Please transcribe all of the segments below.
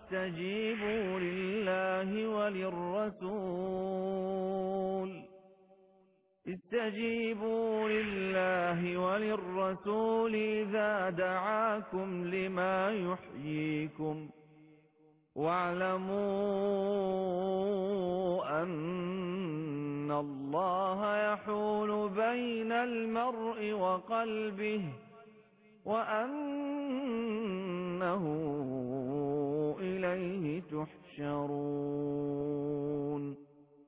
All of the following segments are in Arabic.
استجيبوا لله وللرسول إذا دعاكم لما يحييكم واعلموا أن الله يحول بين المرء وقلبه وأنه إليه تحشرون.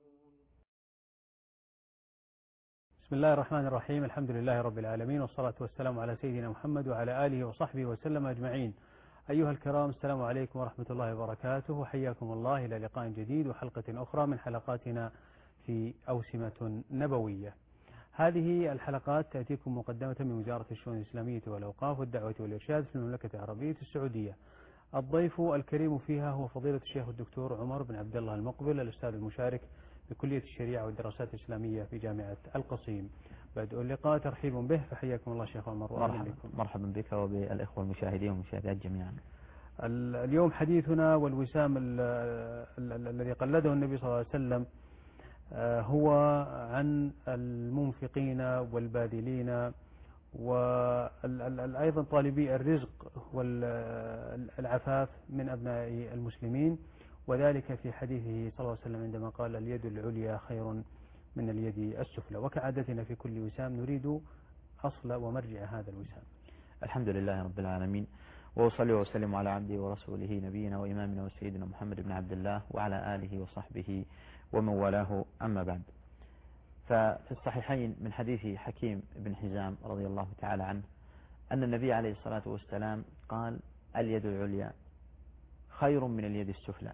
بسم الله الرحمن الرحيم. الحمد لله رب العالمين، والصلاة والسلام على سيدنا محمد وعلى آله وصحبه وسلم أجمعين. أيها الكرام، السلام عليكم ورحمة الله وبركاته، وحياكم الله إلى لقاء جديد وحلقة أخرى من حلقاتنا في أوسمة نبوية. هذه الحلقات تأتيكم مقدمة من وزارة الشؤون الإسلامية والأوقاف والدعوة والإرشاد في المملكة العربية السعودية. الضيف الكريم فيها هو فضيلة الشيخ الدكتور عمر بن عبد الله المقبل، الأستاذ المشارك بكلية الشريعة والدراسات الإسلامية في جامعة القصيم. بدء اللقاء ترحيب به، فحياكم الله شيخ عمر. مرحبا بك وبالإخوة المشاهدين والمشاهدات جميعا. اليوم حديثنا والوسام الذي قلده النبي صلى الله عليه وسلم هو عن المنفقين والباذلين وأيضا طالبي الرزق والعفاف من أبناء المسلمين، وذلك في حديثه صلى الله عليه وسلم عندما قال: اليد العليا خير من اليد السفلى. وكعادتنا في كل وسام نريد أصل ومرجع هذا الوسام. الحمد لله رب العالمين، وأصلي وأسلم على عبده ورسوله نبينا وإمامنا وسيدنا محمد بن عبد الله وعلى آله وصحبه ومن والاه، أما بعد. ففي الصحيحين من حديث حكيم بن حزام رضي الله تعالى عنه أن النبي عليه الصلاة والسلام قال: اليد العليا خير من اليد السفلى،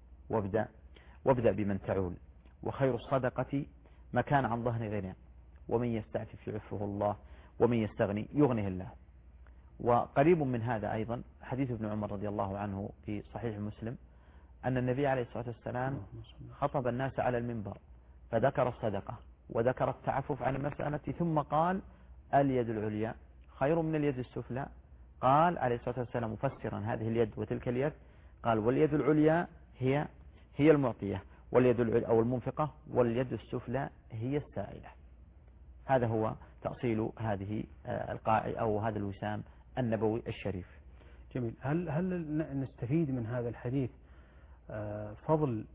وابدأ بمن تعول، وخير الصدقة ما كان عن ظهر غنى، ومن يستعفف يعفه الله، ومن يستغني يغنه الله. وقريب من هذا أيضا حديث ابن عمر رضي الله عنه في صحيح مسلم أن النبي عليه الصلاة والسلام خطب الناس على المنبر فذكر الصدقة وذكر التعفف عن المسألة، ثم قال: اليد العليا خير من اليد السفلى. قال عليه الصلاة والسلام مفسرا هذه اليد وتلك اليد، قال: واليد العليا هي المعطية، واليد العليا أو المنفقة، واليد السفلى هي السائلة. هذا هو تأصيل هذه القاعدة أو هذا الوسام النبوي الشريف. جميل. هل نستفيد من هذا الحديث فضل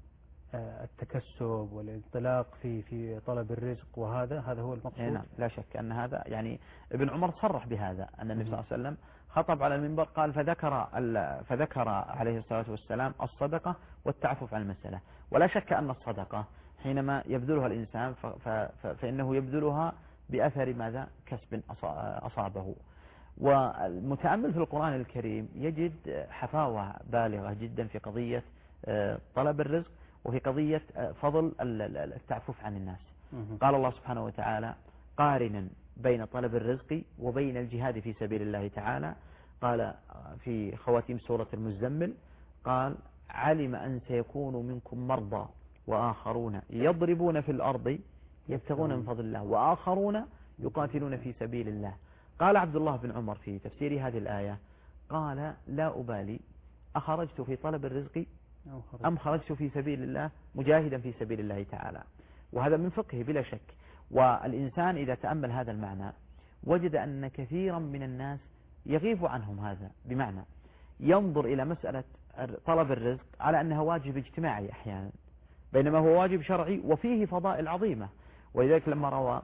التكسب والانطلاق في طلب الرزق، وهذا هو المقصود؟ نعم، لا شك أن هذا، يعني ابن عمر صرح بهذا، أن النبي صلى الله عليه وسلم خطب على المنبر قال فذكر عليه الصلاة والسلام الصدقة والتعفف عن المسألة. ولا شك أن الصدقة حينما يبذلها الإنسان فإنه يبذلها بأثر ماذا؟ كسب أصابه. والمتأمل في القرآن الكريم يجد حفاوة بالغة جدا في قضية طلب الرزق وفي قضية فضل التعفف عن الناس. قال الله سبحانه وتعالى قارنا بين طلب الرزق وبين الجهاد في سبيل الله تعالى، قال في خواتيم سورة المزمل: قال: علم أن سيكون منكم مرضى وآخرون يضربون في الأرض يبتغون من فضل الله وآخرون يقاتلون في سبيل الله. قال عبد الله بن عمر في تفسير هذه الآية: قال: لا أبالي أخرجت في طلب الرزق أم خرجت في سبيل الله مجاهدا في سبيل الله تعالى. وهذا من فقهه بلا شك. والإنسان إذا تأمل هذا المعنى وجد أن كثيرا من الناس يغيب عنهم هذا، بمعنى ينظر إلى مسألة طلب الرزق على أنها واجب اجتماعي أحيانا، بينما هو واجب شرعي وفيه فضائل عظيمة. ولذلك لما روى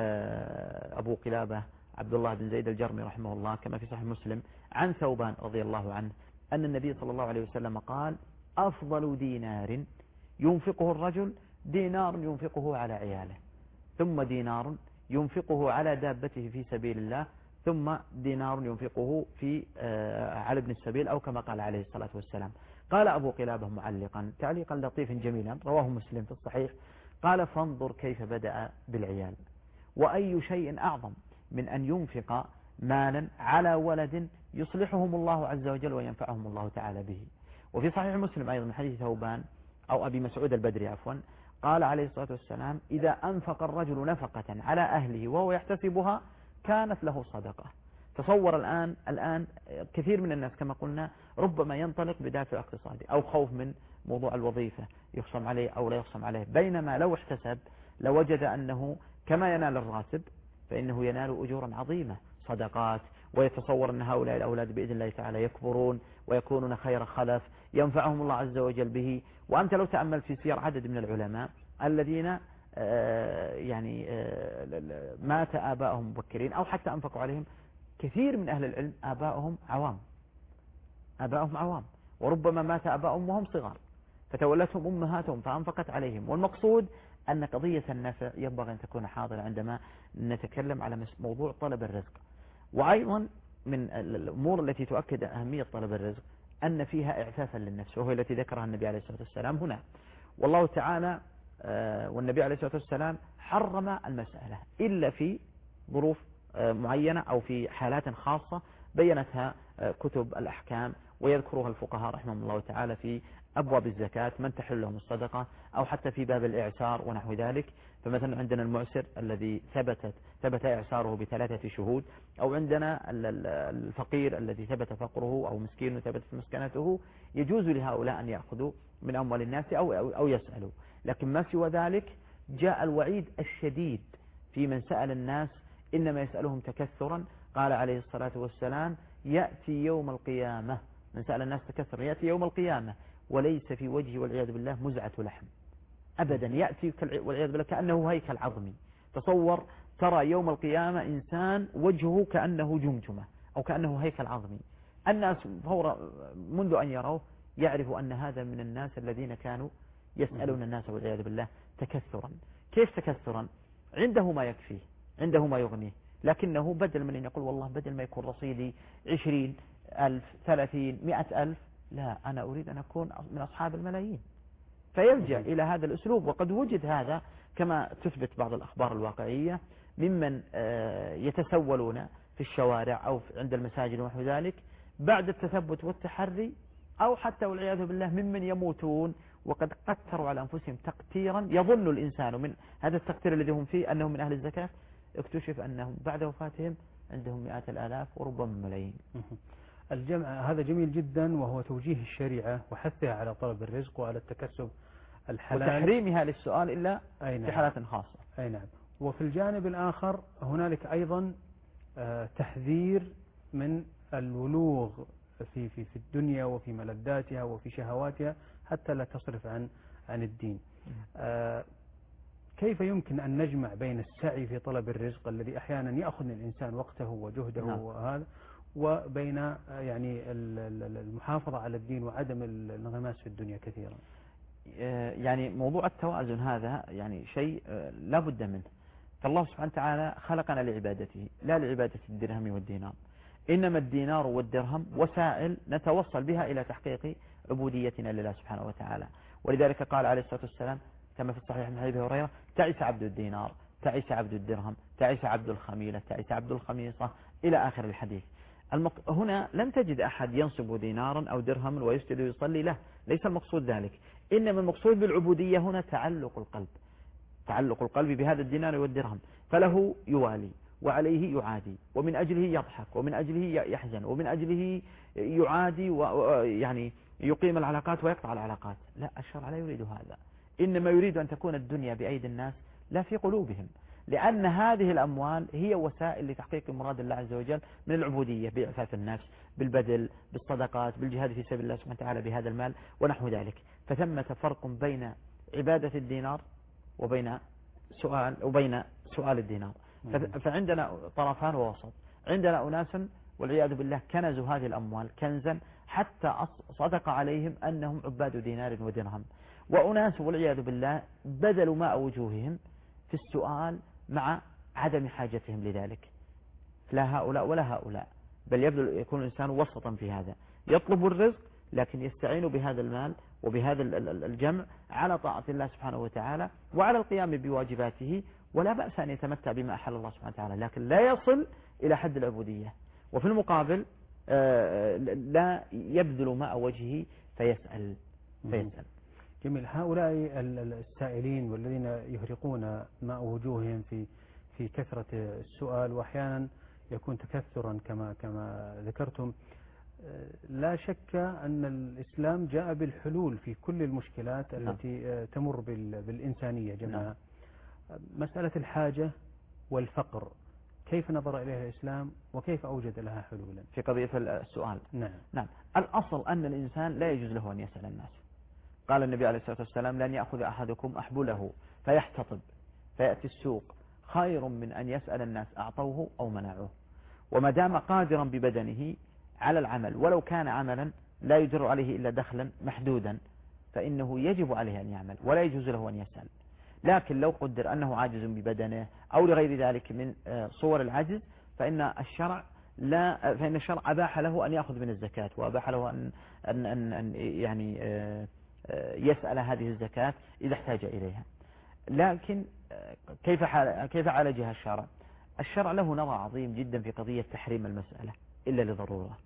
أبو قلابة عبد الله بن زيد الجرمي رحمه الله كما في صحيح مسلم عن ثوبان رضي الله عنه أن النبي صلى الله عليه وسلم قال: أفضل دينار ينفقه الرجل دينار ينفقه على عياله، ثم دينار ينفقه على دابته في سبيل الله، ثم دينار ينفقه على ابن السبيل، أو كما قال عليه الصلاة والسلام. قال أبو قلابة معلقا تعليقا لطيفا جميلا رواه مسلم في الصحيح، قال: فانظر كيف بدأ بالعيال، وأي شيء أعظم من أن ينفق مالا على ولد يصلحهم الله عز وجل وينفعهم الله تعالى به. وفي صحيح مسلم أيضا من حديث ثوبان أو أبي مسعود البدري عفوا، قال عليه الصلاة والسلام: إذا أنفق الرجل نفقة على أهله وهو يحتسبها كانت له صدقة، تصور الآن كثير من الناس كما قلنا ربما ينطلق بدافع اقتصادي أو خوف من موضوع الوظيفة يخصم عليه أو لا يخصم عليه، بينما لو احتسب لوجد أنه كما ينال الراتب فإنه ينال أجورا عظيمة صدقات، ويتصور أن هؤلاء الأولاد بإذن الله تعالى يكبرون ويكونون خير خلف ينفعهم الله عز وجل به. وأنت لو تأمل في سير عدد من العلماء الذين مات آباؤهم مبكرين أو حتى أنفقوا عليهم، كثير من أهل العلم آباؤهم عوام وربما مات آباؤهم وهم صغار فتولتهم أمهاتهم فأنفقت عليهم. والمقصود أن قضية النفع ينبغي أن تكون حاضرة عندما نتكلم على موضوع طلب الرزق. وأيضا من الأمور التي تؤكد أهمية طلب الرزق أن فيها إعفافا للنفس، وهو التي ذكرها النبي عليه الصلاة والسلام هنا. والله تعالى والنبي عليه الصلاة والسلام حرم المسألة إلا في ظروف معينة أو في حالات خاصة بينتها كتب الأحكام ويذكرها الفقهاء رحمهم الله تعالى في أبواب الزكاة من تحل لهم الصدقة، أو حتى في باب الإعسار ونحو ذلك. فمثلا عندنا المعسر الذي ثبت إعساره ب3 شهود، أو عندنا الفقير الذي ثبت فقره، أو مسكين ثبت مسكنته، يجوز لهؤلاء أن يأخذوا من أموال الناس أو يسألوا. لكن ما سوى ذلك جاء الوعيد الشديد في من سأل الناس إنما يسألهم تكثرا. قال عليه الصلاة والسلام يأتي يوم القيامة، من سأل الناس تكثرا يأتي يوم القيامة وليس في وجهه والعياذ بالله مزعة لحم أبدا، يأتي والعياذ بالله كأنه هيكل عظمي. تصور ترى يوم القيامة إنسان وجهه كأنه جمجمة أو كأنه هيكل عظمي، الناس فورا منذ أن يروه يعرفوا أن هذا من الناس الذين كانوا يسألون الناس والعياذ بالله تكثرا. كيف تكثرا؟ عنده ما يكفيه، عنده ما يغنيه، لكنه بدل من أن يقول والله بدل ما يكون رصيدي 20,000 30 100,000 لا، أنا أريد أن أكون من أصحاب الملايين، فيلجأ إلى هذا الأسلوب. وقد وجد هذا كما تثبت بعض الأخبار الواقعية ممن يتسولون في الشوارع أو عند المساجد ونحو ذلك بعد التثبت والتحري، أو حتى والعياذ بالله ممن يموتون وقد قتروا على أنفسهم تقتيرا يظن الإنسان من هذا التقتير الذي هم فيه أنهم من أهل الزكاة، اكتشف أنهم بعد وفاتهم عندهم مئات الآلاف وربما ملايين. الجمع هذا جميل جدا، وهو توجيه الشريعة وحثها على طلب الرزق وعلى التكسب الحلال وتحريمها للسؤال إلا في حالات خاصة. أي نعم. وفي الجانب الآخر هنالك أيضا تحذير من الولوغ في الدنيا وفي ملذاتها وفي شهواتها حتى لا تصرف عن الدين. كيف يمكن أن نجمع بين السعي في طلب الرزق الذي أحيانا يأخذ من الإنسان وقته وجهده وهذا، وبين يعني المحافظة على الدين وعدم الانغماس في الدنيا كثيرا؟ يعني موضوع التوازن هذا يعني شيء لا بد منه. فالله سبحانه وتعالى خلقنا لعبادته لا لعبادة الدرهم والدينار، إنما الدينار والدرهم وسائل نتوصل بها إلى تحقيق عبوديتنا لله سبحانه وتعالى. ولذلك قال عليه الصلاة والسلام كما في الصحيح من حديث أبي هريرة تعس عبد الدينار، تعس عبد الدرهم، تعس عبد الخميلة، تعس عبد الخميصة إلى آخر الحديث. هنا لم تجد أحد ينصب دينارا أو درهم ويسجد ويصلي له، ليس المقصود ذلك، إنما المقصود بالعبودية هنا تعلق القلب بهذا الدينار والدرهم، فله يوالي وعليه يعادي، ومن أجله يضحك، ومن أجله يحزن، ومن أجله يعادي ويعني يقيم العلاقات ويقطع العلاقات. لا، الشرع لا يريد هذا، إنما يريد أن تكون الدنيا بأيدي الناس لا في قلوبهم، لأن هذه الأموال هي وسائل لتحقيق مراد الله عز وجل من العبودية بإعفاف النفس، بالبذل، بالصدقات، بالجهاد في سبيل الله سبحانه وتعالى بهذا المال ونحو ذلك. فثمة فرق بين عبادة الدينار وبين سؤال الدينار. فعندنا طرفان ووسط، عندنا أناس والعياذ بالله كنزوا هذه الأموال كنزا حتى صدق عليهم أنهم عباد دينار ودرهم، وأناس والعياذ بالله بذلوا ماء وجوههم في السؤال مع عدم حاجتهم لذلك. لا هؤلاء ولا هؤلاء، بل يكون الإنسان وسطا في هذا، يطلب الرزق لكن يستعين بهذا المال وبهذا الجمع على طاعة الله سبحانه وتعالى وعلى القيام بواجباته، ولا بأس أن يتمتع بما أحل الله سبحانه وتعالى، لكن لا يصل إلى حد العبودية. وفي المقابل لا يبذل ماء وجهه فيسأل. جميل. هؤلاء السائلين والذين يهرقون ماء وجوههم في كثرة السؤال، وأحيانا يكون تكثرا كما ذكرتم. لا شك أن الإسلام جاء بالحلول في كل المشكلات التي تمر بالإنسانية جمعاء. مسألة الحاجة والفقر كيف نظر إليها الإسلام وكيف أوجد لها حلولا في قضية السؤال؟ نعم. الأصل أن الإنسان لا يجوز له أن يسأل الناس. قال النبي عليه الصلاة والسلام: لن يأخذ أحدكم أحبله فيحتطب فيأتي السوق خير من أن يسأل الناس أعطوه أو منعوه. وما دام قادرا ببدنه على العمل ولو كان عملا لا يجر عليه إلا دخلا محدودا فإنه يجب عليه أن يعمل ولا يجوز له أن يسأل. لكن لو قدر أنه عاجز ببدنه أو لغير ذلك من صور العجز فإن الشرع أباح له أن يأخذ من الزكاة، وأباح له أن يعني يسأل هذه الزكاة إذا احتاج إليها. لكن كيف عالجها الشرع؟ الشرع له نظر عظيم جدا في قضية تحريم المسألة إلا لضرورة.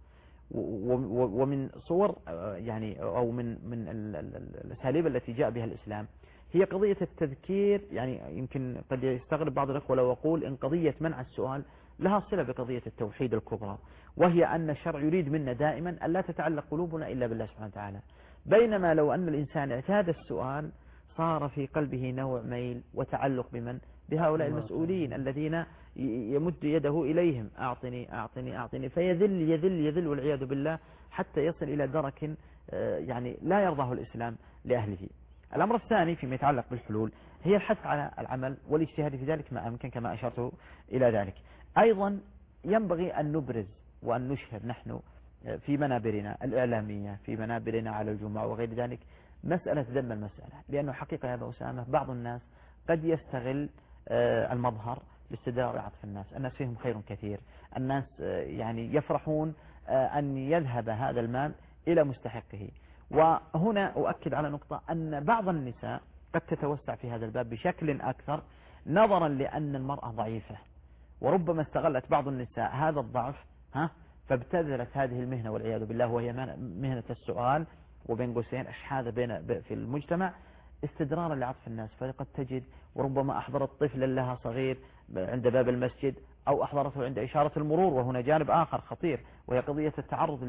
ومن صور يعني أو من الأساليب التي جاء بها الإسلام هي قضية التذكير. يعني يمكن قد يستغرب بعض الأخوة لو أقول إن قضية منع السؤال لها صلة بقضية التوحيد الكبرى، وهي أن الشرع يريد منا دائما أن لا تتعلق قلوبنا إلا بالله سبحانه وتعالى. بينما لو أن الإنسان اعتاد السؤال صار في قلبه نوع ميل وتعلق بهؤلاء المسؤولين الذين يمد يده إليهم: أعطني أعطني أعطني، فيذل يذل يذل والعياذ بالله حتى يصل إلى درك يعني لا يرضاه الإسلام لأهله. الأمر الثاني فيما يتعلق بالحلول هي الحث على العمل والاجتهاد في ذلك ما أمكن كما أشرت إلى ذلك. أيضا ينبغي أن نبرز وأن نشهر نحن في منابرنا الإعلامية، في منابرنا على الجمعة وغير ذلك، مسألة ذم المسألة. لأنه حقيقة يا أبا أسامة بعض الناس قد يستغل المظهر لاستدراء عطف الناس. الناس فيهم خير كثير، الناس يعني يفرحون أن يذهب هذا المال إلى مستحقه. وهنا أؤكد على نقطة أن بعض النساء قد تتوسع في هذا الباب بشكل أكثر نظرا لأن المرأة ضعيفة، وربما استغلت بعض النساء هذا الضعف فابتذلت هذه المهنة والعياذ بالله، وهي مهنة السؤال وبين قوسين أشحاذ في المجتمع استدرارا لعطف الناس. فقد تجد وربما أحضرت طفلا لها صغير عند باب المسجد أو أحضرته عند إشارة المرور، وهنا جانب آخر خطير وهي قضية التعرض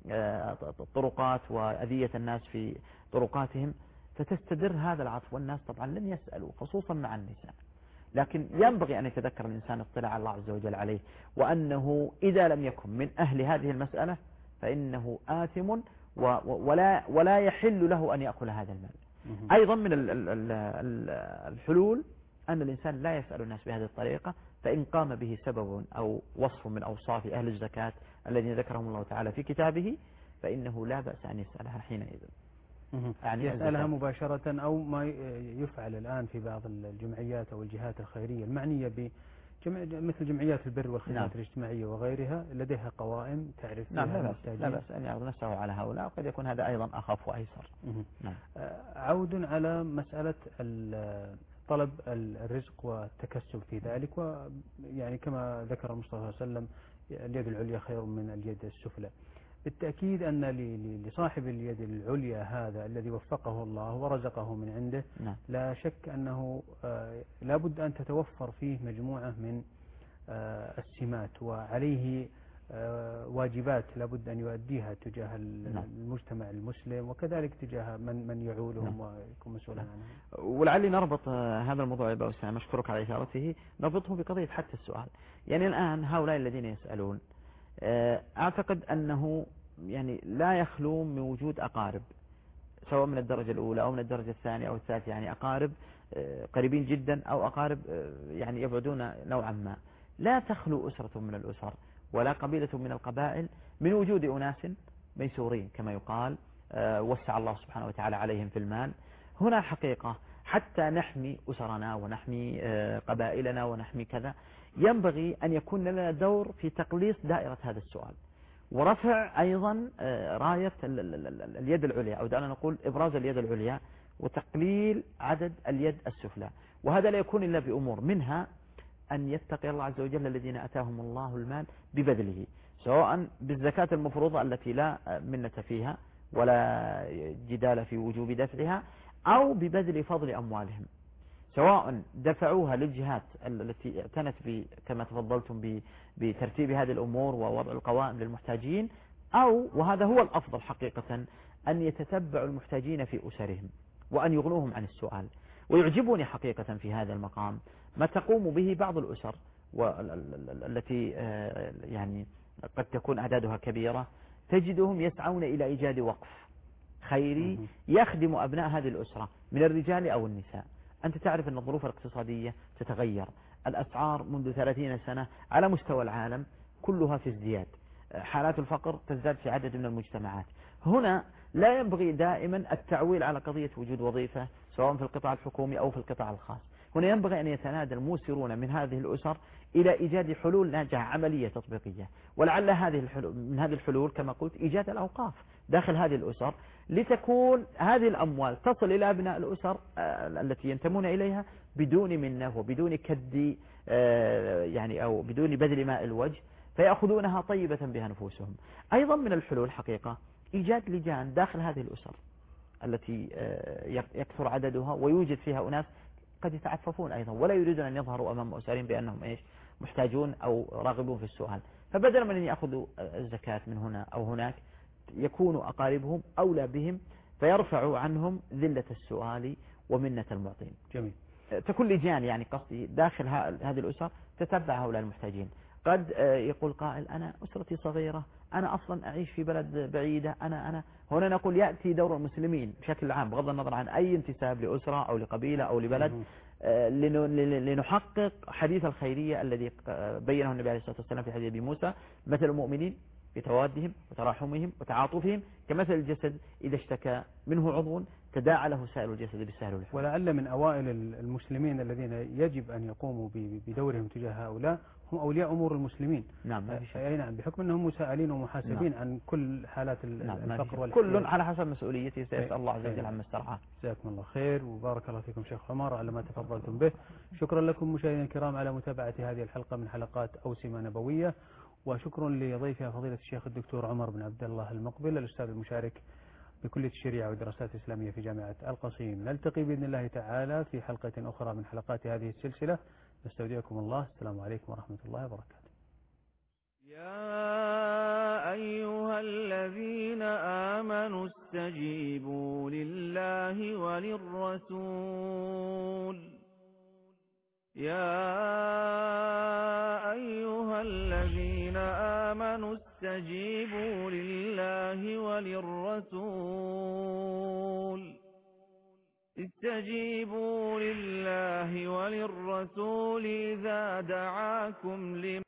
للطرقات وأذية الناس في طرقاتهم، فتستدر هذا العطف. والناس طبعا لن يسألوا خصوصا مع النساء. لكن ينبغي أن يتذكر الإنسان اطلاع الله عز وجل عليه، وأنه إذا لم يكن من أهل هذه المسألة فإنه آثم ولا يحل له أن يأكل هذا المال. أيضا من الحلول أن الإنسان لا يسأل الناس بهذه الطريقة، فإن قام به سبب أو وصف من أوصاف أهل الزكاة الذين ذكرهم الله تعالى في كتابه فإنه لا بأس أن يسألها حينئذ. يعني يسألها مباشرة، أو ما يفعل الآن في بعض الجمعيات أو الجهات الخيرية المعنية مثل جمعيات البر والخدمات الاجتماعية وغيرها لديها قوائم تعرف لا بأس أن يعرض نفسه على هؤلاء، وقد يكون هذا أيضا أخف وأيسر. عود على مسألة طلب الرزق والتكسب في ذلك، ويعني كما ذكر المصطفى صلى الله عليه وسلم اليد العليا خير من اليد السفلى. بالتأكيد أن لصاحب اليد العليا هذا الذي وفقه الله ورزقه من عنده لا شك أنه لابد أن تتوفر فيه مجموعة من السمات، وعليه واجبات لابد أن يؤديها تجاه المجتمع المسلم وكذلك تجاه من يعولهم ويكون مسؤولا عنهم. ولعلي نربط هذا الموضوع يا أبا أسامة، أشكرك على إثارته، نربطه بقضية حتى السؤال. يعني الآن هؤلاء الذين يسألون أعتقد أنه يعني لا يخلو من وجود أقارب، سواء من الدرجة الأولى أو من الدرجة الثانية أو الثالثة، يعني أقارب قريبين جدا أو أقارب يعني يبعدون نوعا ما. لا تخلو أسرة من الأسر ولا قبيلة من القبائل من وجود أناس ميسورين كما يقال، وسع الله سبحانه وتعالى عليهم في المال. هنا حقيقة حتى نحمي أسرنا ونحمي قبائلنا ونحمي كذا، ينبغي أن يكون لنا دور في تقليص دائرة هذا السؤال، ورفع أيضا راية اليد العليا، أو دعنا نقول إبراز اليد العليا وتقليل عدد اليد السفلى. وهذا لا يكون إلا بأمور، منها أن يتقي الله عز وجل الذين أتاهم الله المال ببذله، سواء بالزكاة المفروضة التي لا منة فيها ولا جدال في وجوب دفعها، أو ببذل فضل أموالهم، سواء دفعوها للجهات التي اعتنت كما تفضلتم بترتيب هذه الأمور ووضع القوائم للمحتاجين، أو وهذا هو الأفضل حقيقة أن يتتبعوا المحتاجين في أسرهم وأن يغنوهم عن السؤال. ويعجبني حقيقة في هذا المقام ما تقوم به بعض الأسر التي يعني قد تكون أعدادها كبيرة، تجدهم يسعون إلى إيجاد وقف خيري يخدم أبناء هذه الأسرة من الرجال أو النساء. أنت تعرف أن الظروف الاقتصادية تتغير، الأسعار منذ 30 سنة على مستوى العالم كلها في ازدياد، حالات الفقر تزداد في عدد من المجتمعات. هنا لا ينبغي دائما التعويل على قضية وجود وظيفة سواء في القطاع الحكومي أو في القطاع الخاص. هنا ينبغي أن يتنادى الموسرون من هذه الأسر إلى إيجاد حلول ناجعة عملية تطبيقية، ولعل من هذه الحلول كما قلت إيجاد الأوقاف داخل هذه الأسر، لتكون هذه الأموال تصل إلى أبناء الأسر التي ينتمون إليها بدون منة وبدون كد يعني أو بدون بذل ماء الوجه، فيأخذونها طيبة بها نفوسهم. أيضا من الحلول حقيقة إيجاد لجان داخل هذه الأسر التي يكثر عددها ويوجد فيها أناس قد يتعففون أيضا ولا يريدون أن يظهروا أمام أسرهم بأنهم محتاجون أو راغبون في السؤال، فبدلا من أن يأخذوا الزكاة من هنا أو هناك يكونوا أقاربهم أولى بهم فيرفعوا عنهم ذلة السؤال ومنة المعطين. جميل. تكون لجان يعني قصدي داخل هذه الأسر تتبع هؤلاء المحتاجين. قد يقول قائل أنا أسرتي صغيرة، أنا أصلا أعيش في بلد بعيدة، أنا هنا نقول يأتي دور المسلمين بشكل عام بغض النظر عن أي انتساب لأسرة أو لقبيلة أو لبلد لنحقق حديث الخيرية الذي بينه النبي عليه الصلاة والسلام في حديث أبي موسى: مثل المؤمنين في توادهم وتراحمهم وتعاطفهم كمثل الجسد إذا اشتكى منه عضو تداعى له سائر الجسد بالسهل والحزن. ولعل من أوائل المسلمين الذين يجب أن يقوموا بدورهم تجاه هؤلاء هم أولياء أمور المسلمين. نعم. نعم، بحكم أنهم مسائلين ومحاسبين عن كل حالات الفقر والحياة. كل على حسب مسؤوليته سيسأل الله عز وجل عما استرعاه. جزاكم الله خير وبارك الله فيكم شيخ عمر على ما تفضلتم به. شكرا لكم مشاهدينا الكرام على متابعة هذه الحلقة من حلقات أوسمة نبوية، وشكرا لضيفها فضيلة الشيخ الدكتور عمر بن عبد الله المقبل الأستاذ المشارك بكلية الشريعة والدراسات الإسلامية في جامعة القصيم. نلتقي بإذن الله تعالى في حلقة أخرى من حلقات هذه السلسلة. نستودعكم الله. السلام عليكم ورحمة الله وبركاته. يا أيها الذين آمنوا استجيبوا لله وللرسول يا أيها الذين آمنوا استجيبوا لله وللرسول إذا دعاكم لما